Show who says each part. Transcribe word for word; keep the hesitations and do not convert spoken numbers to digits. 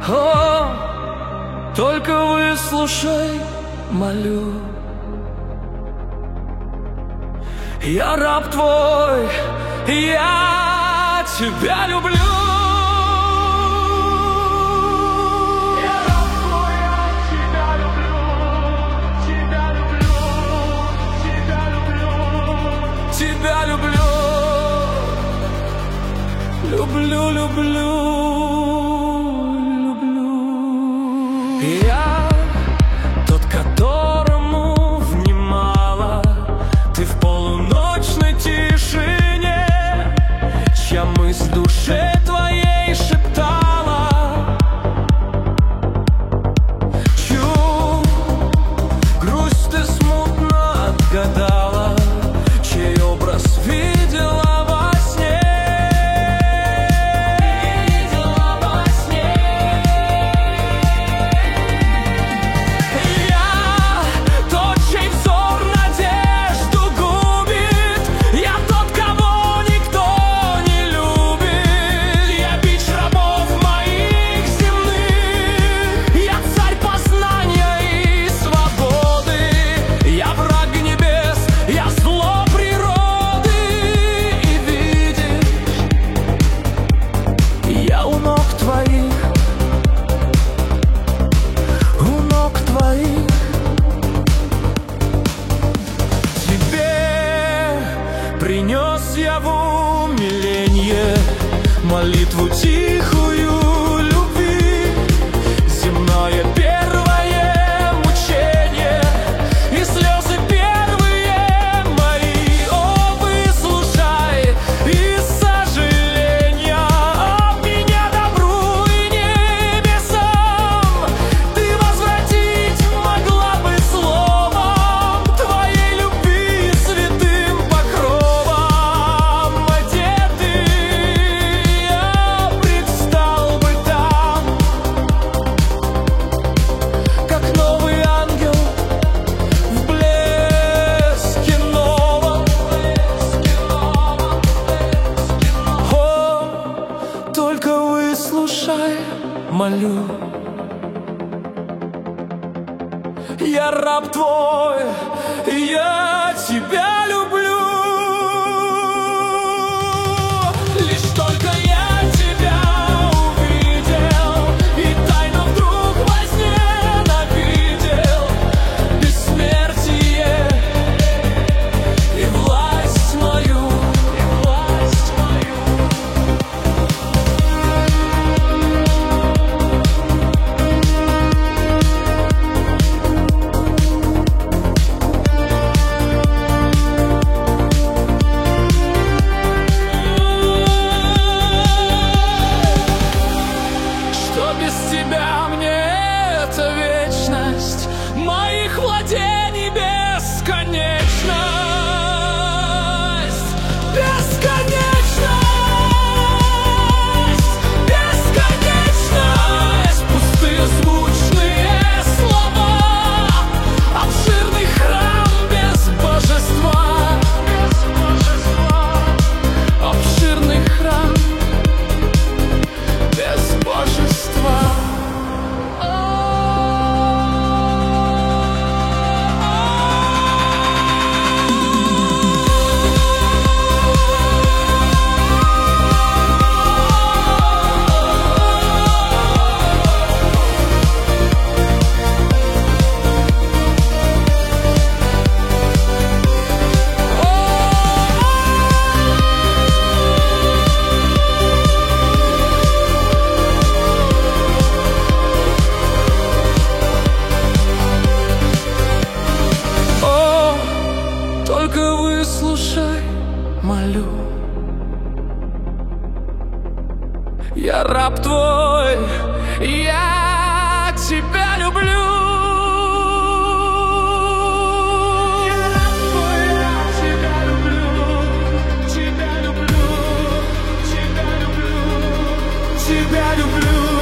Speaker 1: О, только выслушай, молю. Я раб твой, я тебя люблю. Я раб твой, я тебя люблю, тебя люблю, тебя люблю, тебя люблю, люблю, люблю, люблю. Я тот, которому внимала ты в полуночной тишине, чья мысль душе твоей шептала, чью грусть ты смутно отгадала, чей образ видела во сне. Видела во сне. Я тот, чей взор надежду губит, я тот, кого никто не любит. Я бич рабов моих земных, я царь познания и свободы, я враг небес, я зло природы. И видишь, я у ног твоих, у ног твоих. Тебе принес я в умиленье молитву тихую любви, земное первое мучение и слезы первые мои. О, выслушай из сожаления об меня добру и небесам. Ты возвратить могла бы словом твоей любви святым покровом. Одетый я предстал бы там, как новый ангел в блеске новом. О, только выслушай, молю. Я раб твой, я тебя люблю. Лишь только я тебя увидел и тайно вдруг возненавидел бессмертие и власть мою, и власть мою. Что без тебя мне эта вечность моих владений бесконечность, бесконечность, бесконечность. Пустые звучные слова, обширный храм без божества, без божества, обширный храм без божества. О, только выслушай, молю. Я раб твой, я тебя люблю. Я раб твой, я тебя люблю, тебя люблю, тебя люблю, тебя люблю.